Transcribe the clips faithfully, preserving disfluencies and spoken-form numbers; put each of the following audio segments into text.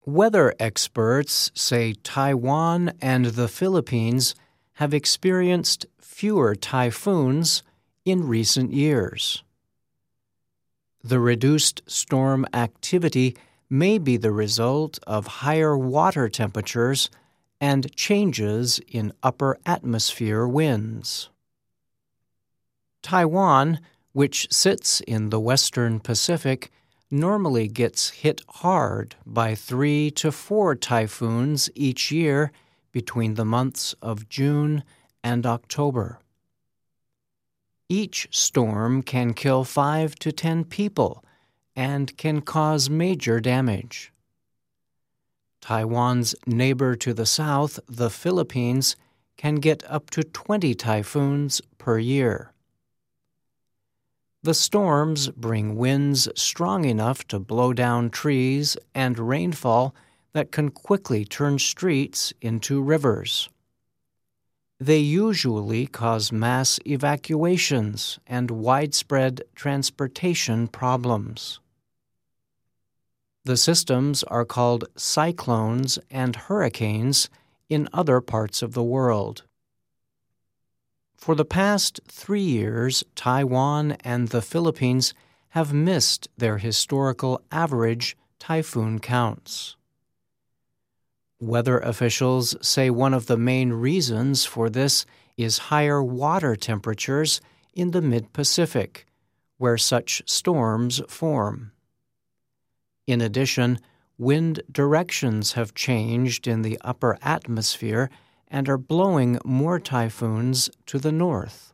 Weather experts say Taiwan and the Philippines have experienced fewer typhoons in recent years. The reduced storm activity may be the result of higher water temperatures and changes in upper atmosphere winds. Taiwan, which sits in the western Pacific, normally gets hit hard by three to four typhoons each year between the months of June and October. Each storm can kill five to ten people and can cause major damage. Taiwan's neighbor to the south, the Philippines, can get up to twenty typhoons per year. The storms bring winds strong enough to blow down trees and rainfall that can quickly turn streets into rivers. They usually cause mass evacuations and widespread transportation problems. The systems are called cyclones and hurricanes in other parts of the world. For the past three years, Taiwan and the Philippines have missed their historical average typhoon counts. Weather officials say one of the main reasons for this is higher water temperatures in the mid-Pacific, where such storms form. In addition, wind directions have changed in the upper atmosphere and are blowing more typhoons to the north.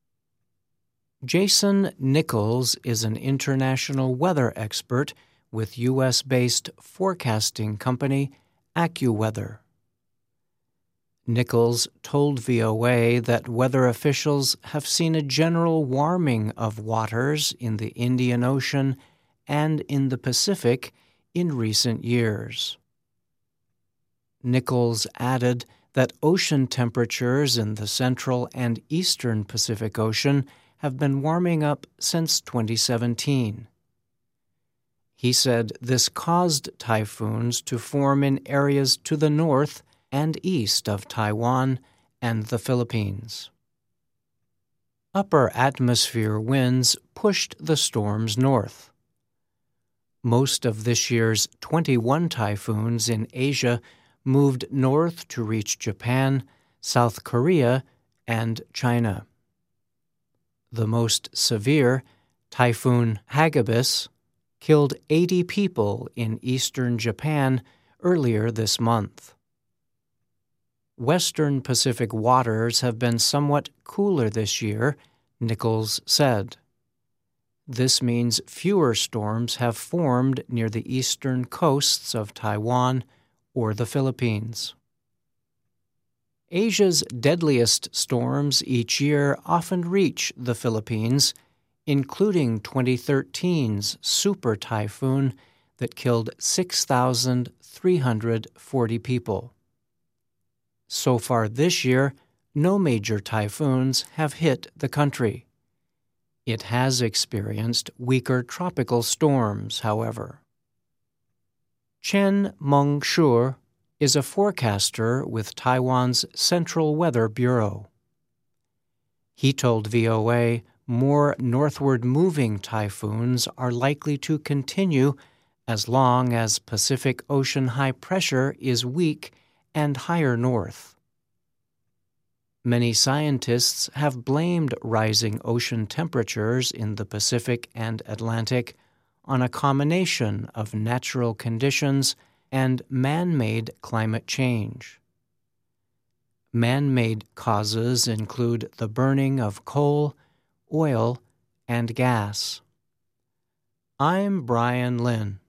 Jason Nichols is an international weather expert with U S-based forecasting company AccuWeather. Nichols told V O A that weather officials have seen a general warming of waters in the Indian Ocean and in the Pacific in recent years. Nichols added that ocean temperatures in the central and eastern Pacific Ocean have been warming up since twenty seventeen. He said this caused typhoons to form in areas to the north and east of Taiwan and the Philippines. Upper atmosphere winds pushed the storms north. Most of this year's twenty-one typhoons in Asia moved north to reach Japan, South Korea, and China. The most severe, Typhoon Hagibis, killed eighty people in eastern Japan earlier this month. Western Pacific waters have been somewhat cooler this year, Nichols said. This means fewer storms have formed near the eastern coasts of Taiwan or the Philippines. Asia's deadliest storms each year often reach the Philippines, including twenty thirteen's super typhoon that killed six thousand three hundred forty people. So far this year, no major typhoons have hit the country. It has experienced weaker tropical storms, however. Chen Meng-shur is a forecaster with Taiwan's Central Weather Bureau. He told V O A more northward-moving typhoons are likely to continue as long as Pacific Ocean high pressure is weak and higher north. Many scientists have blamed rising ocean temperatures in the Pacific and Atlantic on a combination of natural conditions and man-made climate change. Man-made causes include the burning of coal, oil, and gas. I'm Brian Lynn.